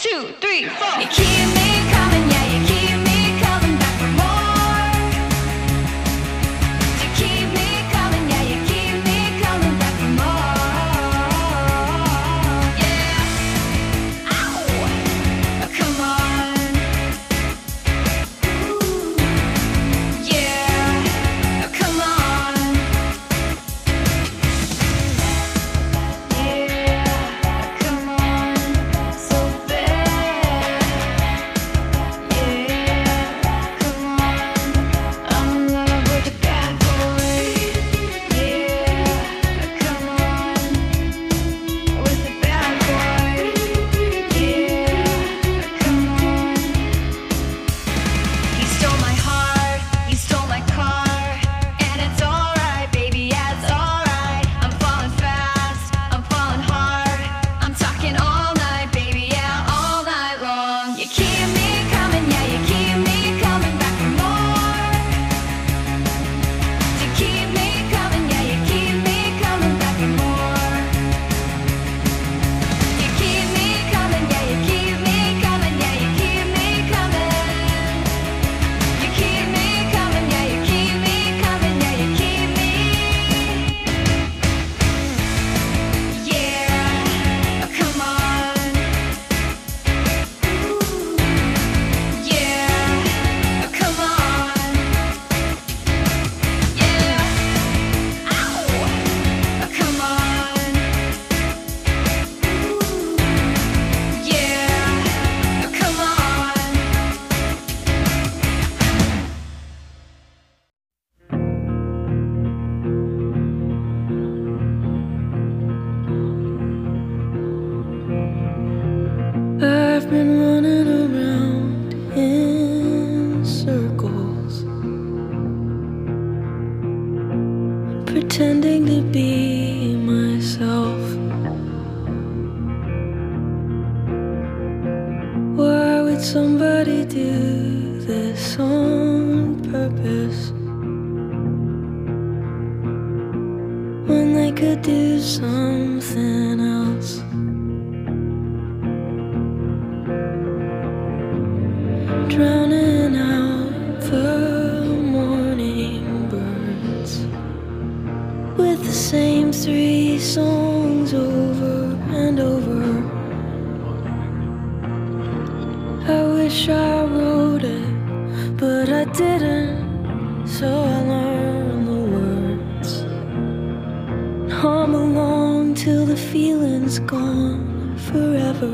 2, 3, 4. You keep me coming, yeah, you keep me coming back for more. You keep me coming, yeah, you keep me coming back for more. Yeah. Ow. Come on. Ooh. Yeah. Come on. Yeah. Come on. So bad. Yeah. Come on. I'm in love with the bad boy. Yeah. Come on. With the bad boy. Yeah. Come on. He stole my heart, he stole my car, and it's alright, baby, yeah, it's alright. I'm falling fast, I'm falling hard, I'm talking all night, baby, yeah, all night long. You keep me coming, yeah, you keep me coming back for more. You keep me coming, yeah, you keep me coming back for more. You keep me coming, yeah, you keep me coming, yeah, you keep me coming. You keep me coming, yeah, you keep me coming, yeah, you keep me. Yeah, come on. Ooh. Yeah, come on. Yeah. Ow. Come on. Ooh. Yeah, come on. I've been running around in circles, pretending to be myself. Why would somebody do this on purpose when they could do something else? Drowning out the morning birds with the same 3 songs over and over. I wish I wrote it, but I didn't, so I learned the words. Hum along till the feeling's gone forever.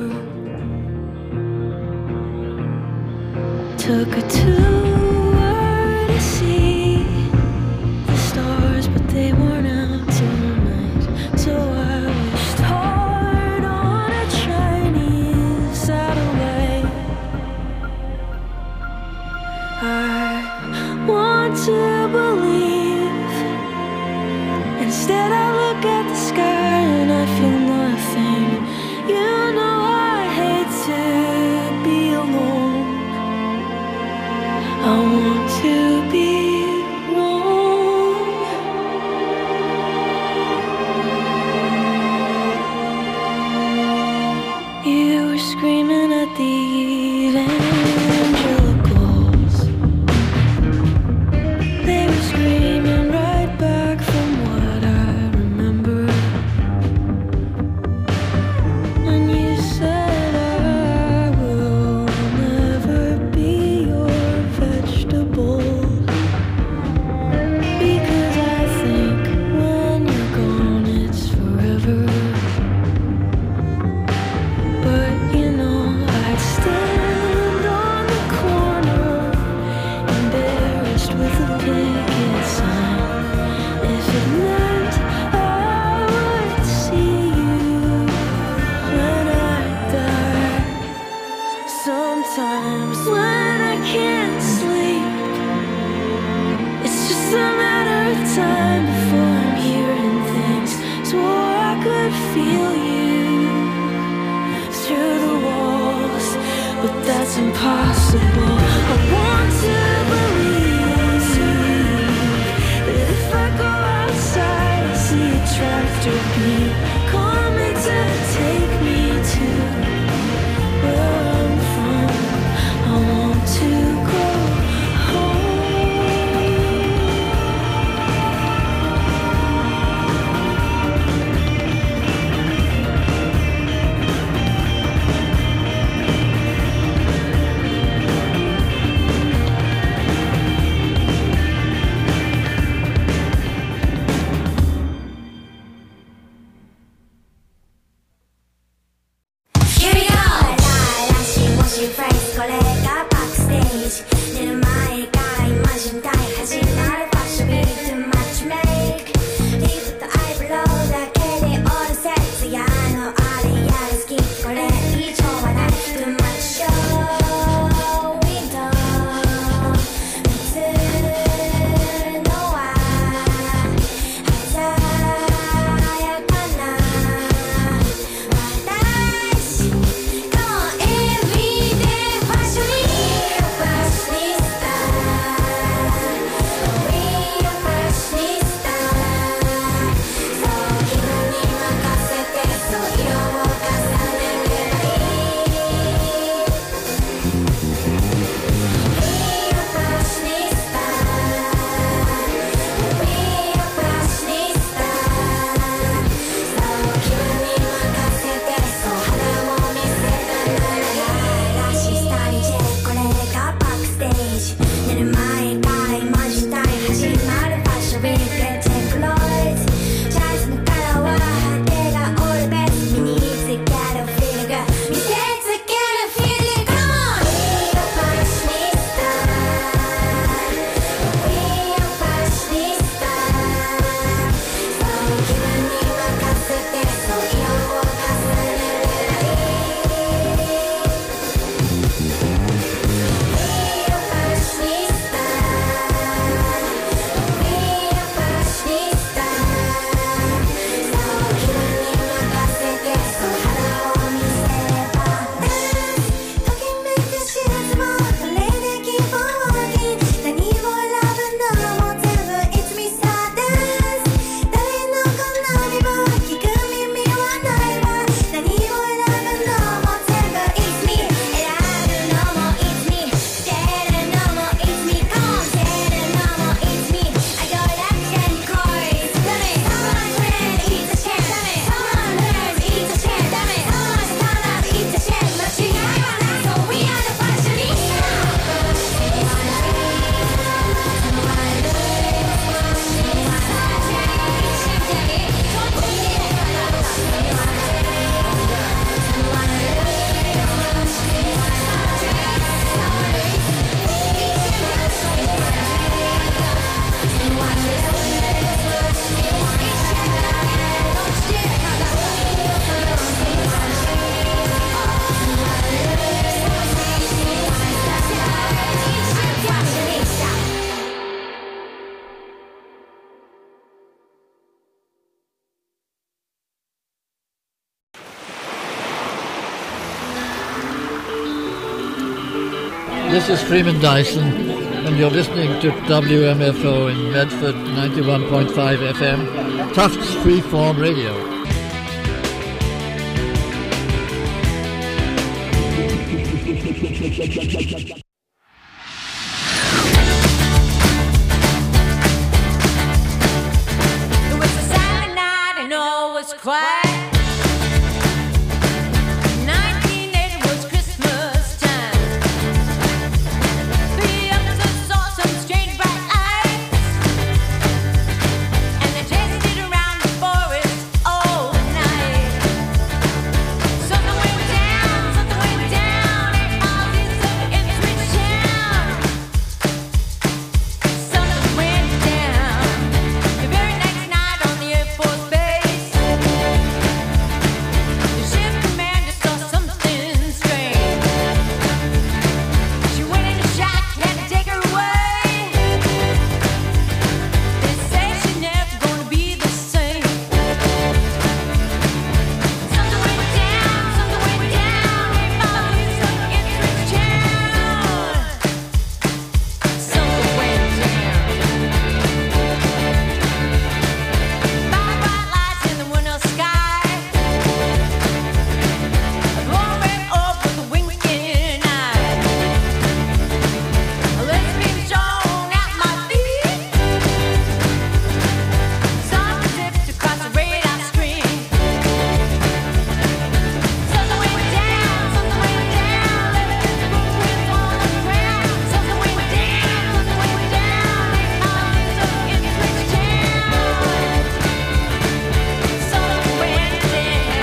Took a tour to see the stars, but they weren't out tonight. So I wished hard on a Chinese satellite. I want to believe. Instead I look at the sky and I feel nothing. You know I hate to be alone. I want to be wrong. You were screaming at the evangelicals. They were screaming right back from what I remember. And you said I will never be your vegetable, because I think when you're gone it's forever. But you know I'd stand on the corner, embarrassed with a picket sign, if it meant I would see you when I die. Sometimes when I can't sleep, it's just a matter of time before I'm hearing things. Swore I could feel you through the walls, but that's impossible. I want to believe that if I go outside, I see a tractor beam coming to take me to where This is Freeman Dyson, and you're listening to WMFO in Medford, 91.5 FM, Tufts Freeform Radio. It was a Saturday night and all was quiet. 1980 was Christmas time. 3 officers saw some strange bright lights, and they chased it around the forest all night. Something went down, all this up in Switch Town. Something went down the very next night on the Air Force Base. The ship commander saw something strange. She went in a shack, had to take her away. They say she's never gonna be the same. Something went down, all this up in Switch Town. Something went down. 5 bright lights in the winter sky. A glowing orb with a winking eye. A lesbian shown at my feet. Something zipped across the radar screen. Something went down, left its footprints on the ground. Something went down, all this up in Switch Town. Something went down.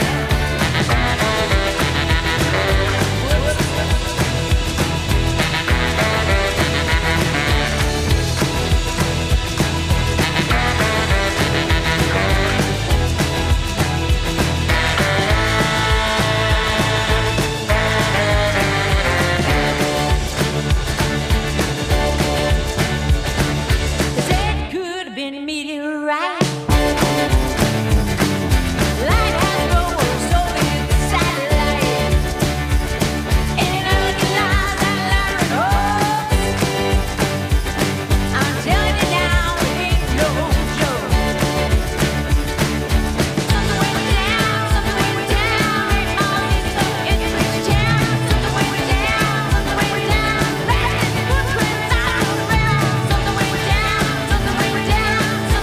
They said it could have been a meteorite. Lighthouse roll Soviet satellite. Ain't nothing lies that lie hoax. I'm telling you now, it ain't no joke. Something went down, all this up in Switch Town. Something went down, left its footprints on the ground. Something went down, something went down.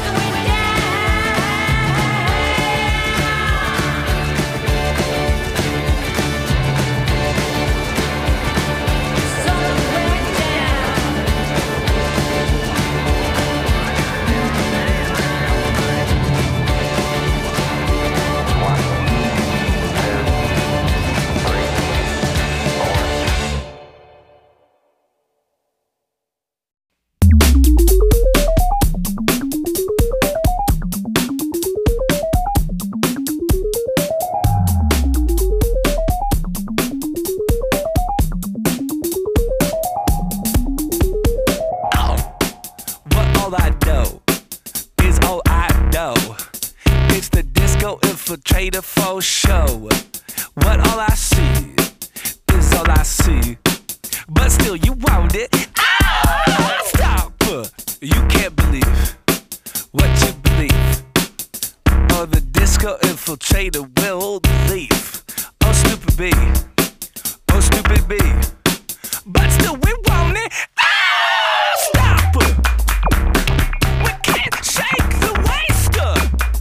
What all I know is all I know. It's the disco infiltrator for show. What all I see is all I see. But still you want it. Ah, stop! You can't believe what you believe. Oh, the disco infiltrator will leave. Oh, stupid B. Oh, stupid B. But still we want it. Ah, stop! We can't shake the waster.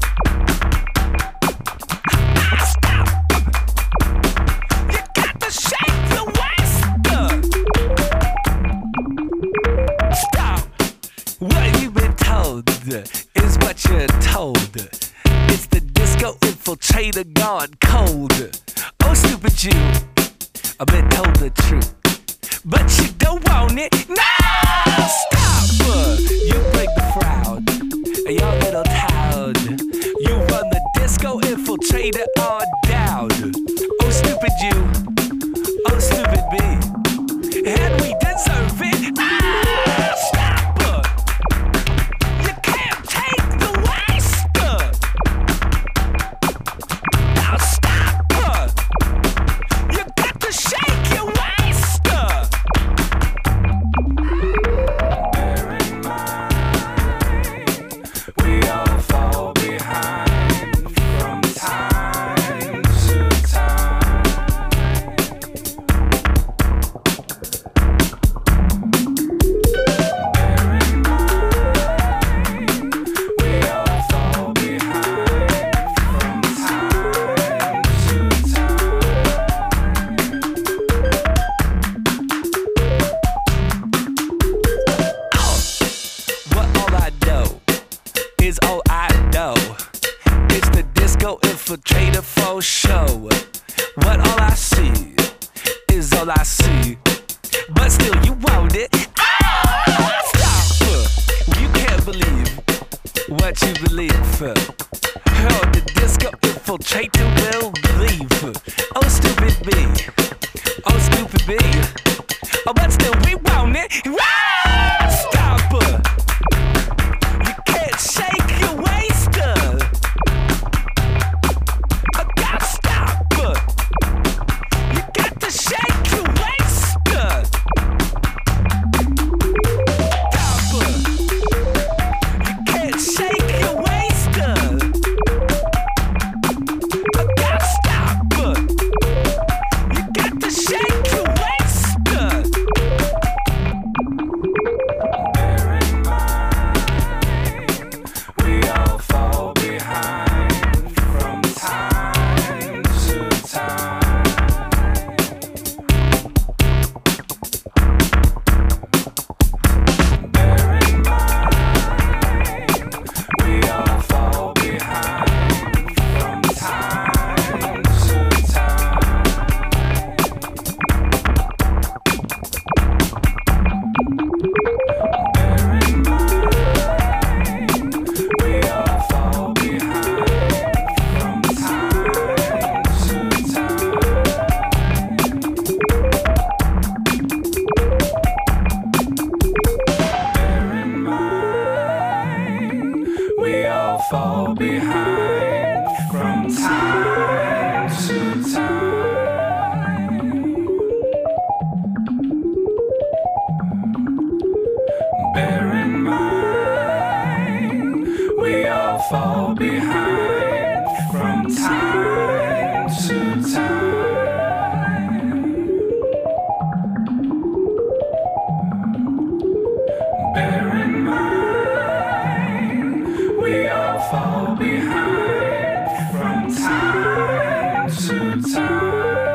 Ah, stop! You got to shake the waster. Stop! What you've been told is what you're told. It's the disco infiltrator gone cold. Oh, stupid Jew, I've been told the truth, but you don't want it. No, stop! You break the crowd, your little town. You run the disco infiltrator on down. Oh, stupid Jew, oh, stupid B, and we deserve it. Ah, stop! You can't take the waster. Now stop! You got to shake your waster. see, but still you want it. Ah, stop! You can't believe what you believe. How the disco infiltrate the will believe. Oh stupid me, oh stupid me. Oh, but still we want it. Ah, stop! You can't shake your waist. I gotta stop. You got to shake your waist. Stop! You can't shake your waist. I gotta stop. You got to shake your waist. Bear in mind, we all fall behind from time to time. Bear in mind, we all fall behind from time to time. Bear in mind, we all fall behind from time to time. Bear in mind, we all fall behind from time to time. Bear in mind, we all fall behind from time to time. Bear in mind, we all fall behind from time to time.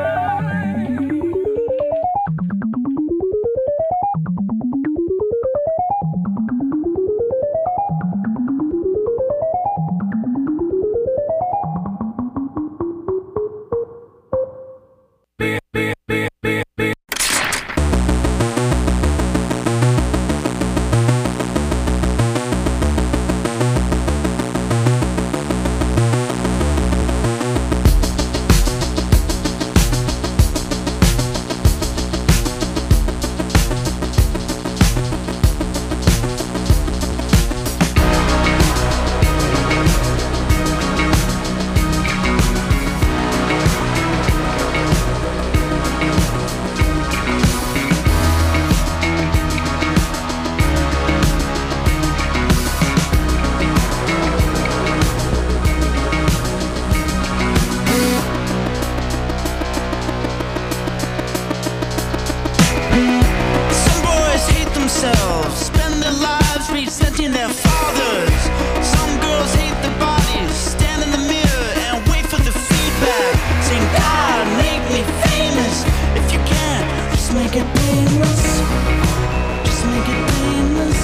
Some boys hate themselves, spend their lives resenting their fathers. Some girls hate their bodies, stand in the mirror and wait for the feedback. Saying, God, make me famous. If you can't, just make it painless. Just make it painless.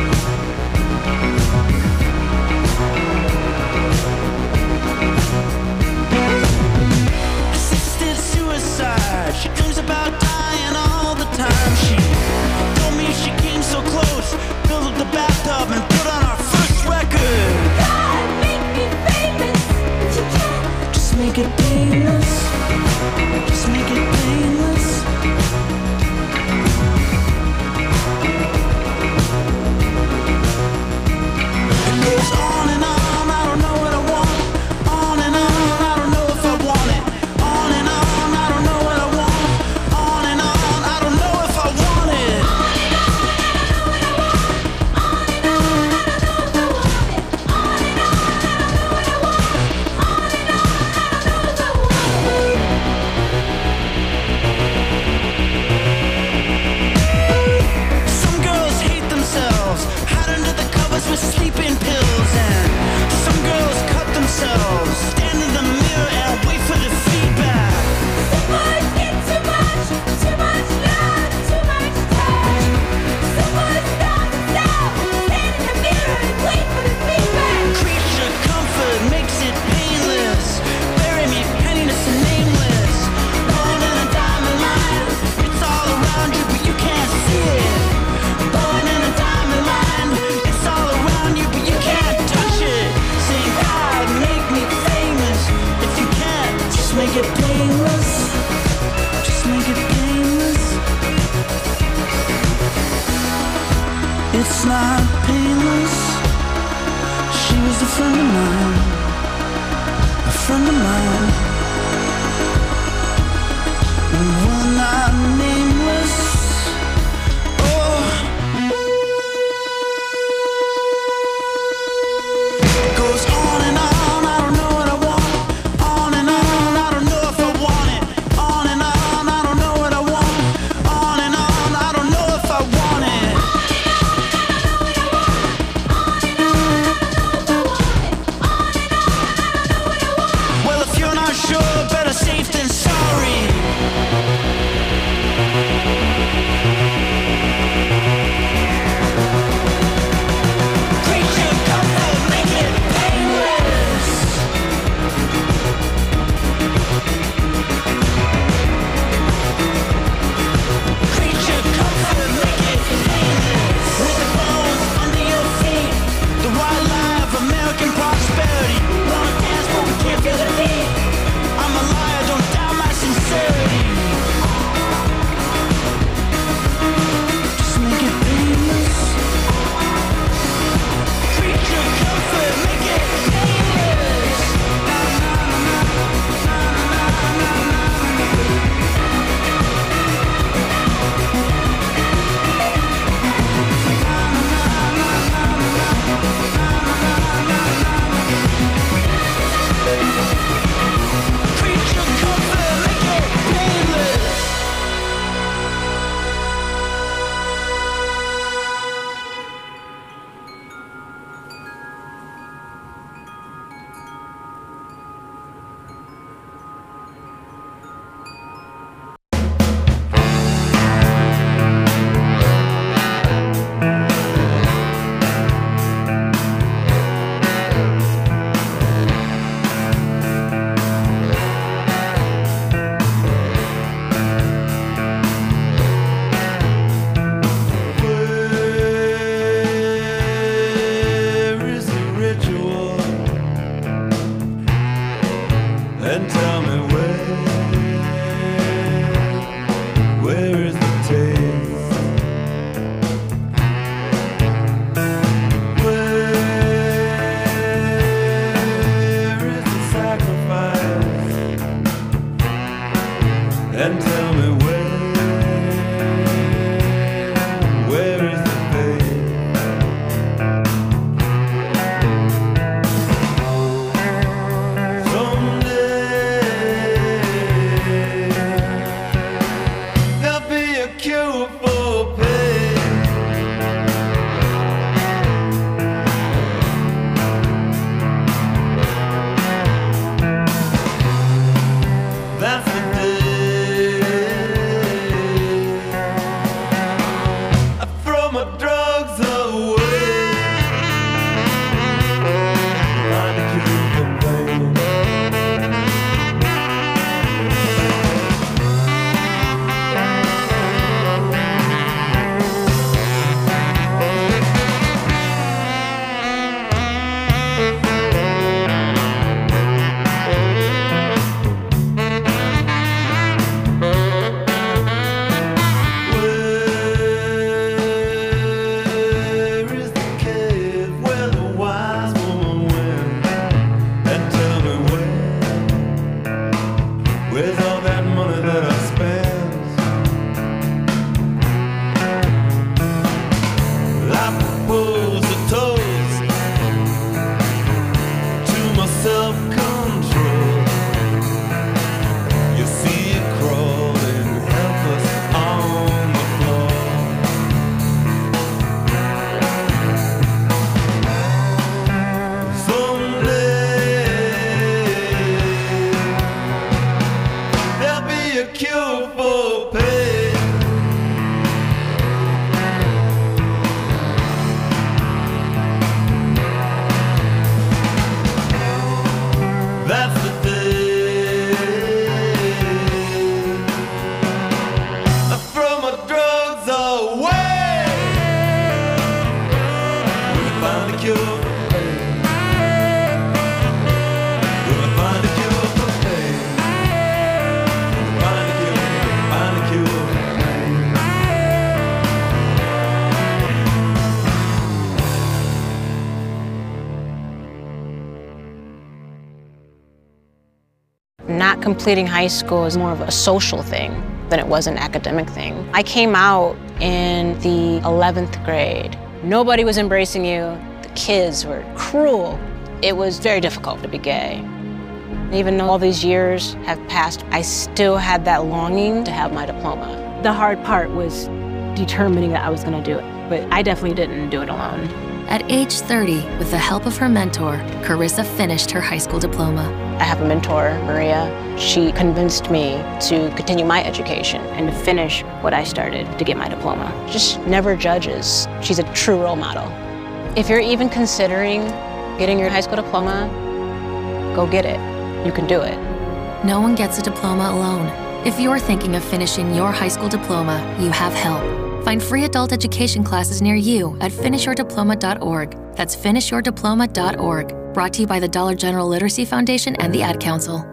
Assisted suicide. She dreams about dying all the time. She told me she came so close, filled up the bathtub and put on our first record. God, make me famous, but you can't. Just make it painless. Just make it painless. it's not painless. She was a friend of mine, a friend of mine. And we're not nameless. Oh, it goes on and on. I don't know what I want. On and on. I don't know if I want it. On and on. I don't know what I want. On and on. I don't know if I want it. Well, if you're not sure, better safe than sorry. Creature comfort, make it painless. Creature comfort, make it painless. With the bones under your feet, the wildlife, American prosperity. Wanna dance but we can't feel the beat. I'm a liar, don't doubt my sincerity. Just make it painless. Creature comfort, make it painless. Creature comfort, make it painless. Where is the ritual? And tell me where is the taste? Where is the sacrifice? And tell me where is the faith? Someday there'll be a cure for pain. That's the day I throw my drugs away. Find a cure for pain. completing high school is more of a social thing than it was an academic thing. I came out in the 11th grade. Nobody was embracing you. The kids were cruel. It was very difficult to be gay. Even though all these years have passed, I still had that longing to have my diploma. The hard part was determining that I was going to do it, but I definitely didn't do it alone. At age 30, with the help of her mentor, Carissa finished her high school diploma. I have a mentor, Maria. She convinced me to continue my education and to finish what I started to get my diploma. Just never judges. She's a true role model. If you're even considering getting your high school diploma, go get it. You can do it. No one gets a diploma alone. If you're thinking of finishing your high school diploma, you have help. Find free adult education classes near you at finishyourdiploma.org. That's finishyourdiploma.org. Brought to you by the Dollar General Literacy Foundation and the Ad Council.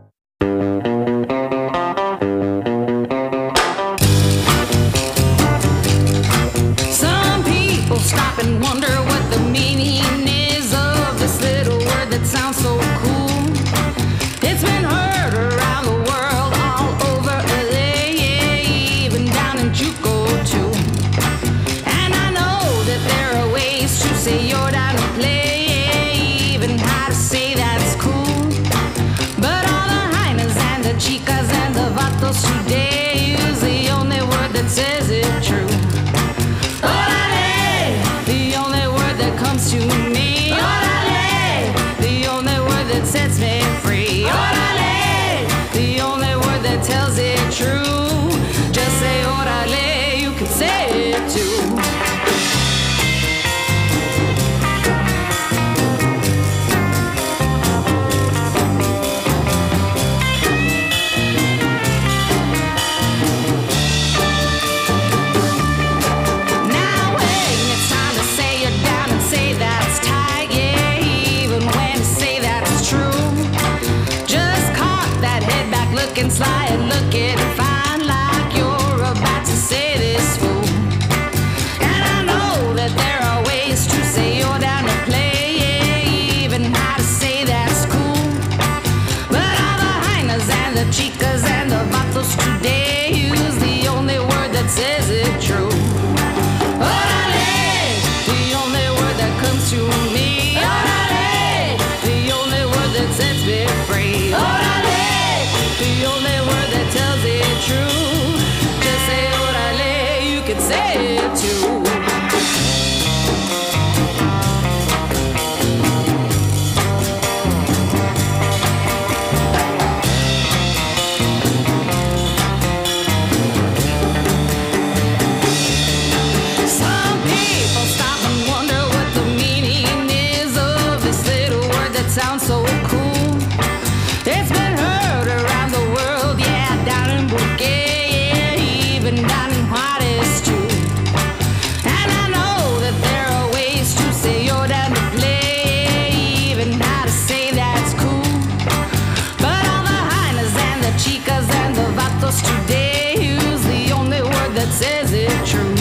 Some people stop and wonder what the meaning is of this little word that sounds so cool. It's been heard around the world, all over LA, even down in Juco too. And I know that there are ways to say you're down to play, even how to say that's cool. But all the hyenas and the chicas and the vatos today use the only word that says it true. Orale, the only word that comes to me. Orale, the only word that sets me free. Orale, the only word that tells it true. Just say orale, you can say it too. Now when it's time to say you're down and say that's tight, yeah, even when you say that's true. Just cock that head back, looking sly and looking fine, like you're about to say this fool. And I know that there are ways to say you're down to play, yeah, even how to say that's cool. But all the hyenas and the chicas and the vatos today use the only word that says it true. Orale, the only word that comes to me. Orale, the only word that sets me free. Orale, the only word that tells it true. Just say orale, you can say it too. Some people stop and wonder what the meaning is of this little word that sounds so cool. It's been heard around the world, yeah, down in Bouquet, yeah, even down in Juarez too. And I know that there are ways to say you're down to play, even how to say that's cool. But all the hyenas and the chicas and the vatos today use the only word that says it true.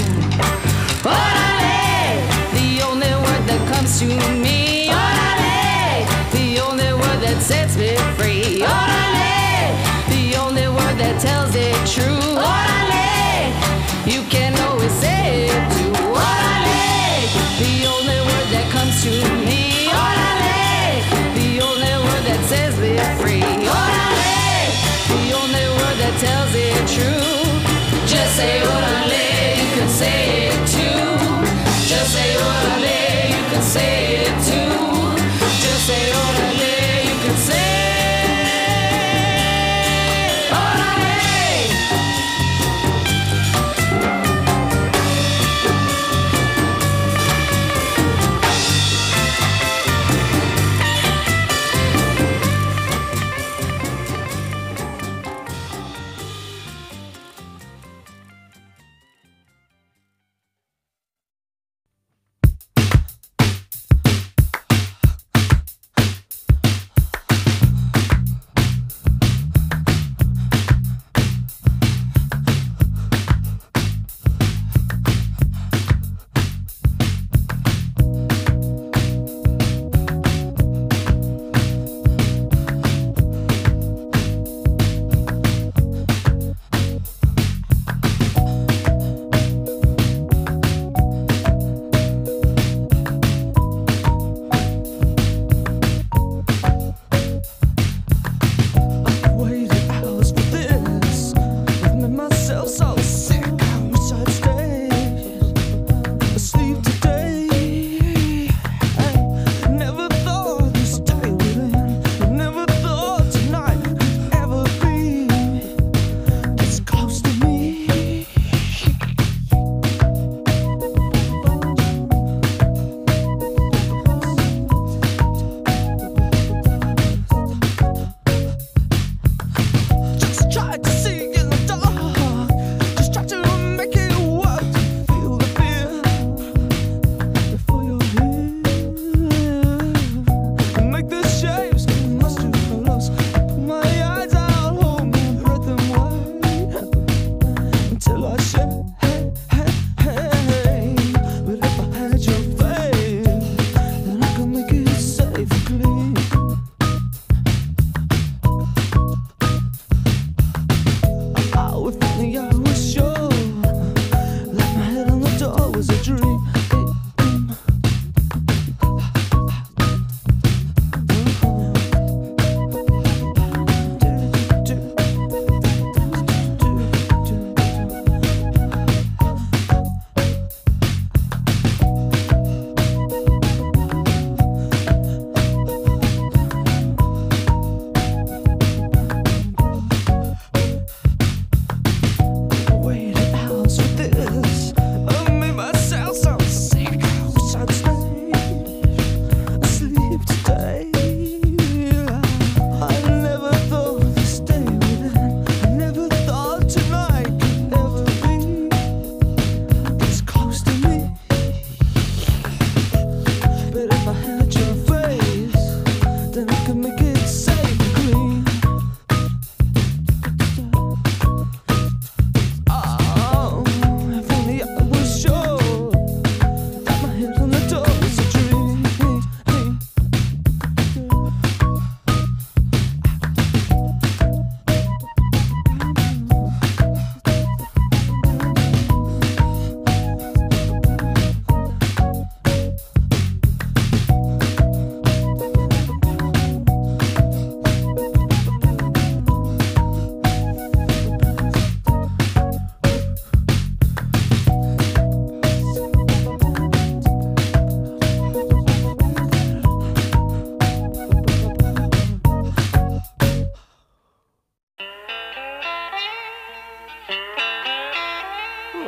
Orale, the only word that comes to me. Orale, the only word that sets me free. Orale, the only word that tells it true. Orale, you can always say it too. Orale, the only word that comes to me. Orale, the only word that sets me free. Orale, the only word that tells it true. Just say orale, you can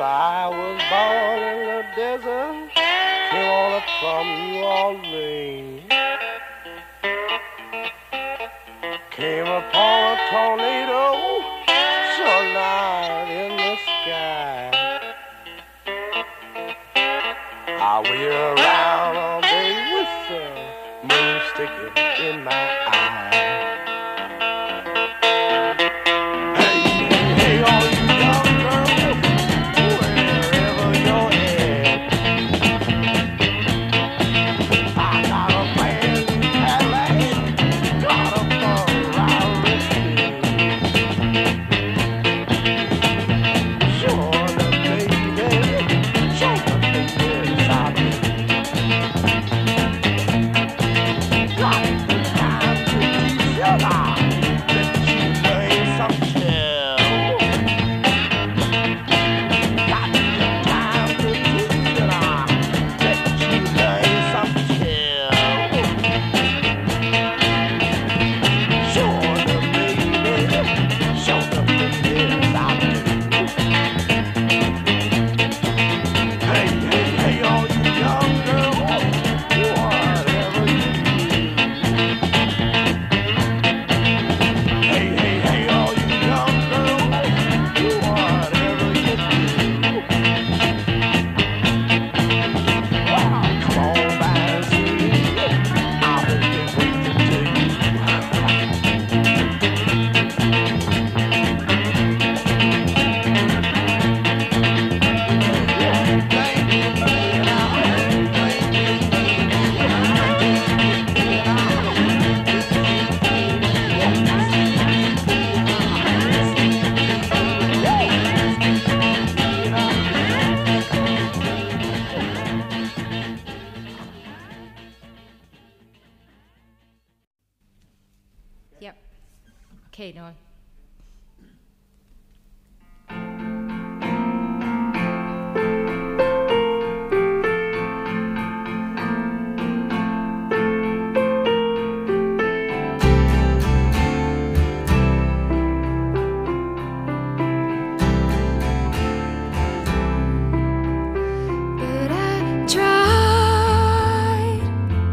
I was born in the desert, came on up from New Orleans. Came upon a tornado, so night in the sky. I wheel around all day with the moon sticking in my eye. Hey, all you young girls, wherever you're at, I got a brand new Cadillac, got a Ferrari. Sure the baby, sure the baby, I'll be. Got the time to teach you now, let you learn some skill. Got the time to teach you now, let you learn some skill. Sure the baby, sure the baby, I'll be. Hey, all you young girls, whatever you do. Hey, all you young girls, whatever you do. Well, come on by and see me. I'll be waiting to you. Yep. Okay, Noah. But I tried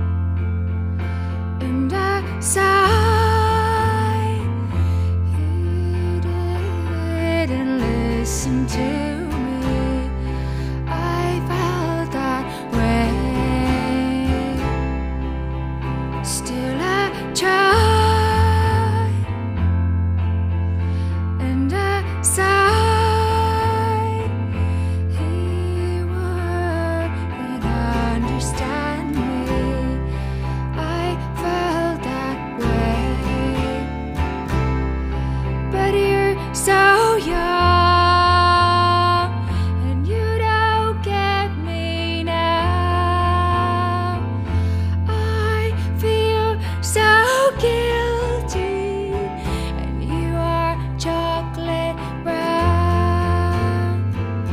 and I sighed. He didn't listen to me. I felt that way. Still I tried and I sighed. He wouldn't understand me. I felt that way. But you're so young, and you don't get me now. I feel so guilty, and you are chocolate brown.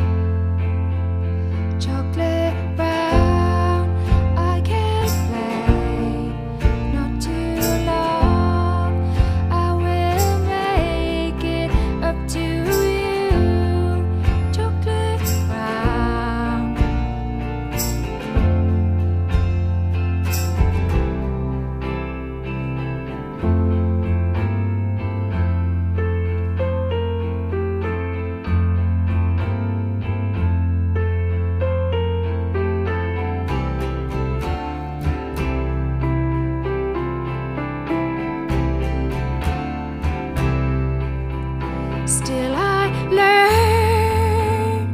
Chocolate brown, I can't play, not too long. I will make it up to you. Chocolate brown. Still I learn,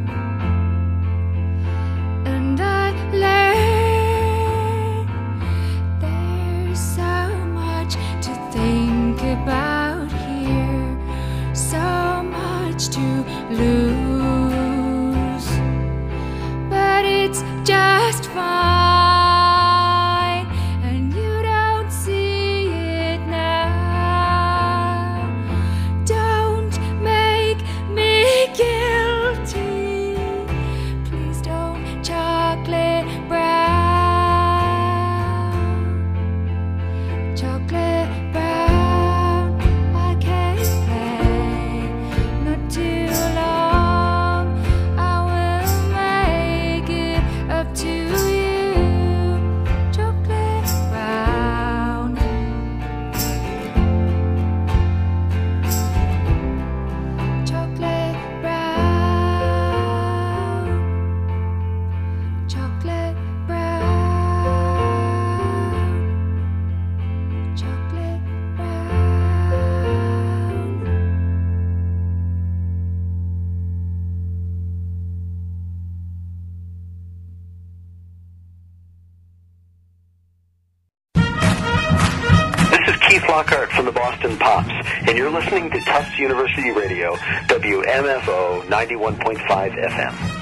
and I learn. There's so much to think about here, so much to lose, but it's just fine, and you don't see it now. Don't make me guilty. Please don't. Chocolate brown. Chocolate brown. I can't play, not too long. I will Flockhart from the Boston Pops, and you're listening to Tufts University Radio, WMFO 91.5 FM.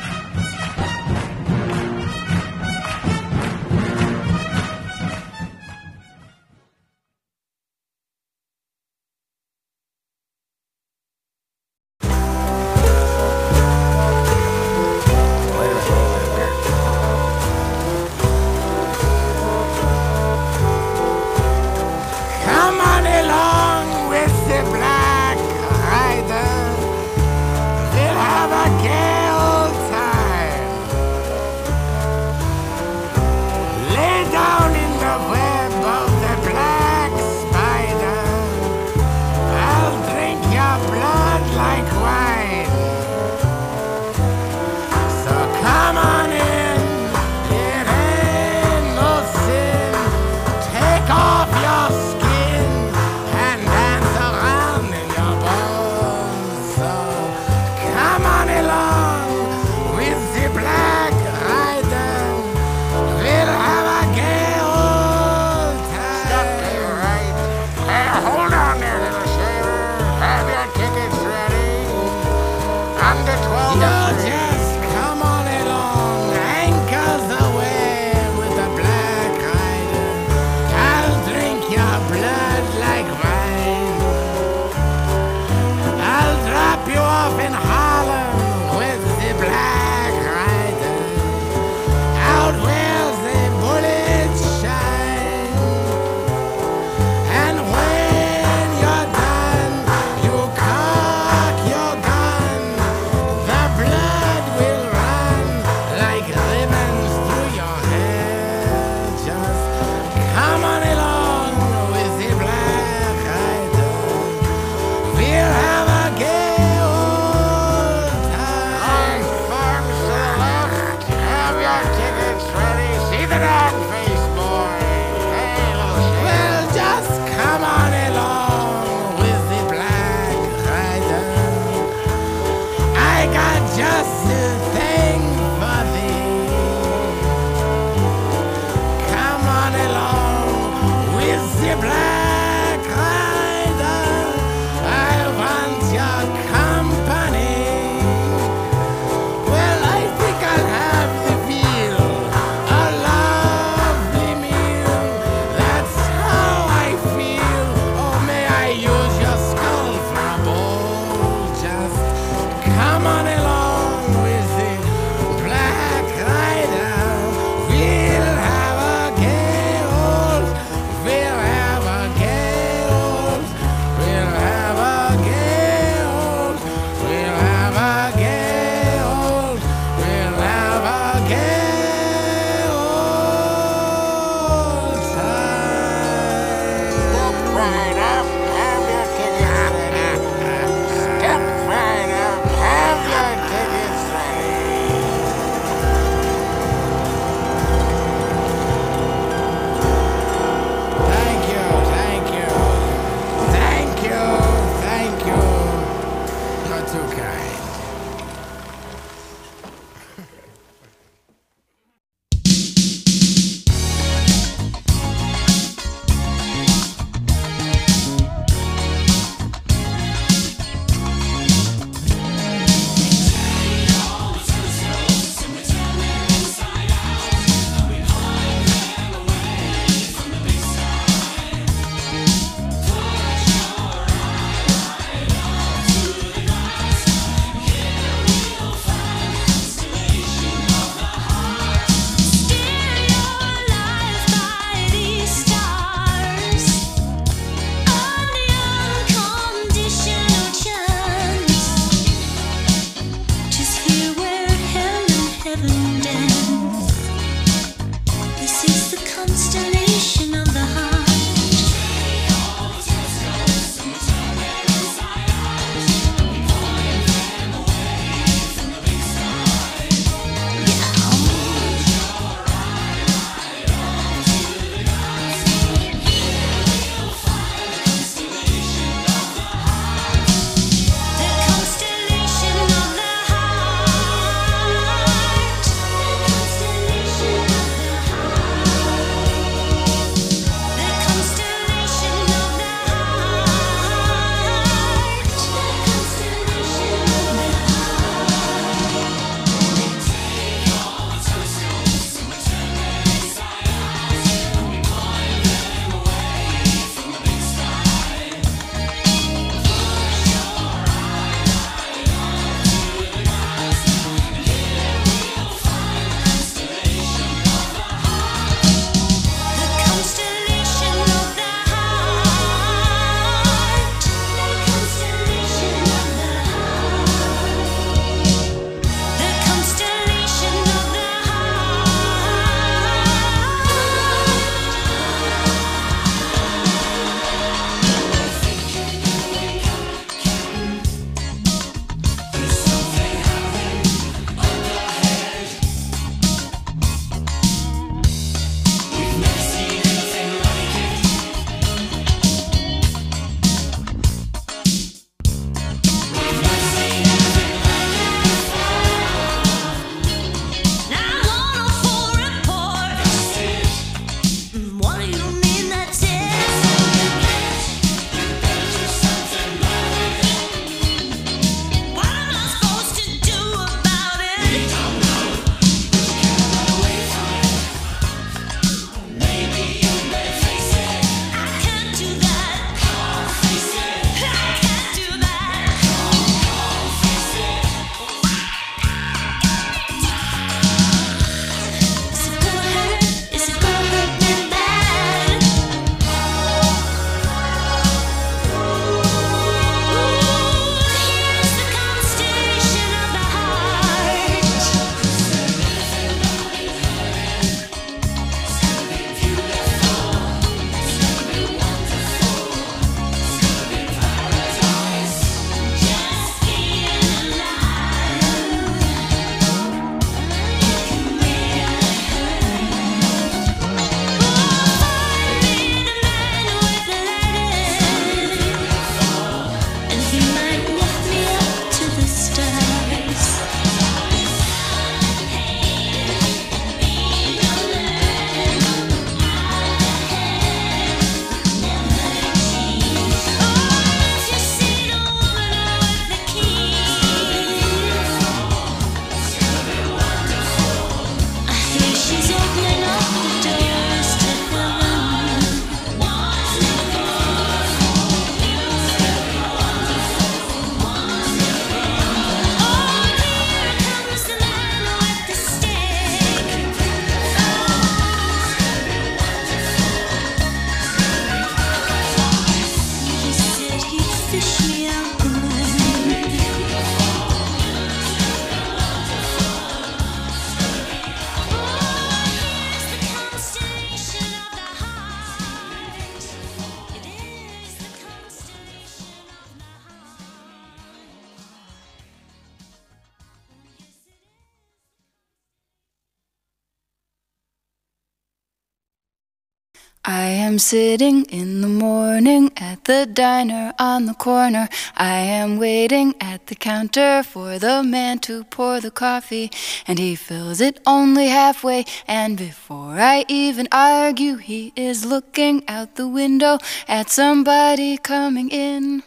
I am sitting in the morning at the diner on the corner. I am waiting at the counter for the man to pour the coffee, and he fills it only halfway, and before I even argue, he is looking out the window at somebody coming in.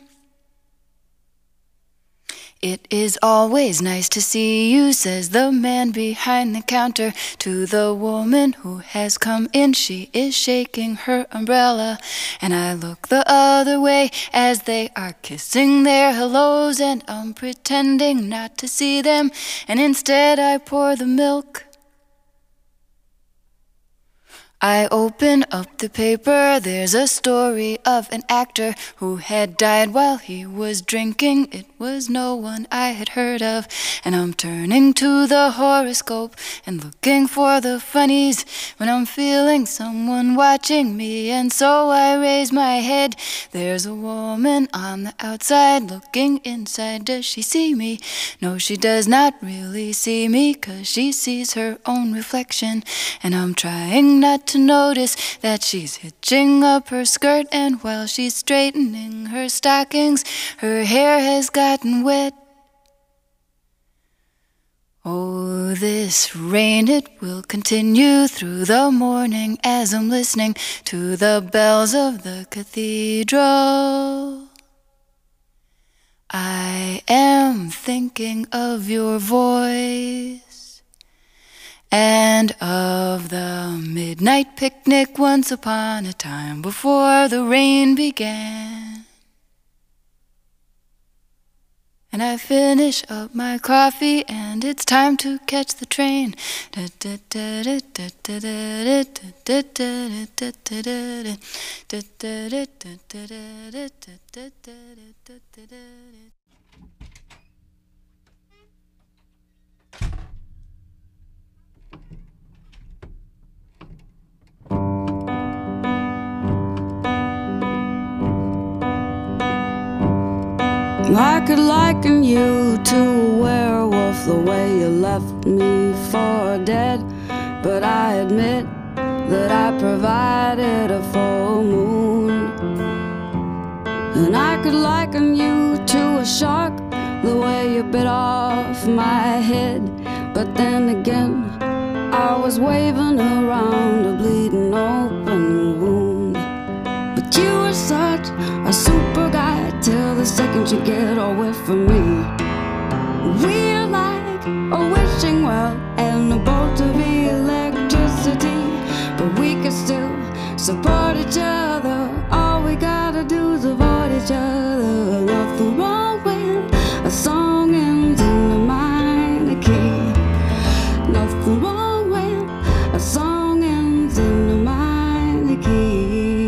It is always nice to see you, says the man behind the counter to the woman who has come in. She is shaking her umbrella, and I look the other way as they are kissing their hellos, and I'm pretending not to see them, and instead I pour the milk. I open up the paper, there's a story of an actor who had died while he was drinking. It was no one I had heard of, and I'm turning to the horoscope and looking for the funnies when I'm feeling someone watching me, and so I raise my head. There's a woman on the outside looking inside. Does she see me? No, she does not really see me, 'cause she sees her own reflection, and I'm trying not to notice that she's hitching up her skirt, and while she's straightening her stockings, her hair has gotten wet. Oh, this rain, it will continue through the morning as I'm listening to the bells of the cathedral. I am thinking of your voice and of the midnight picnic once upon a time before the rain began. And I finish up my coffee and it's time to catch the train. I could liken you to a werewolf, the way you left me for dead. But I admit that I provided a full moon. And I could liken you to a shark, the way you bit off my head. But then again, I was waving around a bleeding open wound. But you were such a super guy till the second you get away from me. We're like a wishing well and a bolt of electricity, but we can still support each other. All we gotta do is avoid each other. Nothing wrong when a song ends in a minor key. Nothing wrong when a song ends in a minor key.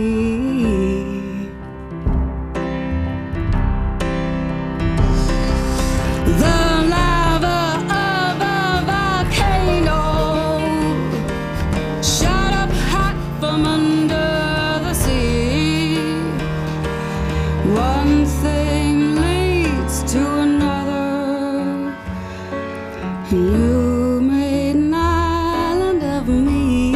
You made an island of me.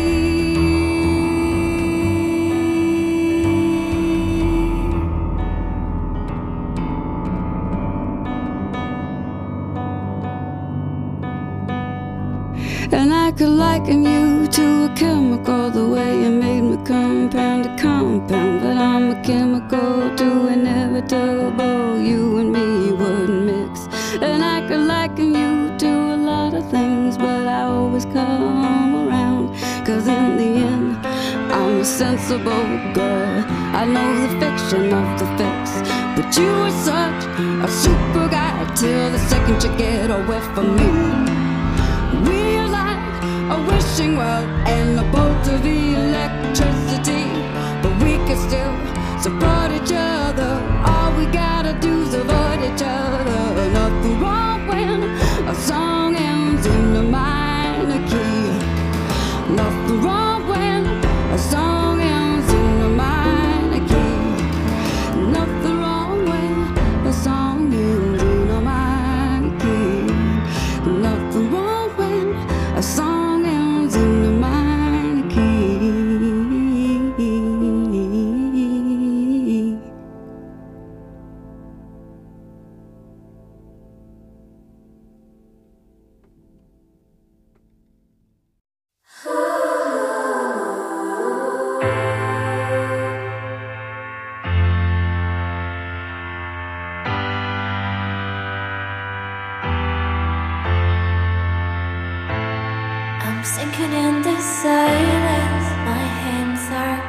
And I could liken you to a chemical, the way you made me compound to compound. But I'm a chemical too inevitable, you and me wouldn't mix. And I could liken you to a lot of things, but I always come around, 'cause in the end, I'm a sensible girl. I know the fiction of the fix, but you are such a super guy till the second you get away from me. We're like a wishing well and a bolt of electricity, but we can still support each other. All we gotta do is avoid each other. Nothing wrong when a song ends in a minor key. Nothing wrong when a song ends in a minor key. Nothing wrong when a song ends in a minor key. Nothing wrong when a song ends in a minor key. sinking in the silence. My hands are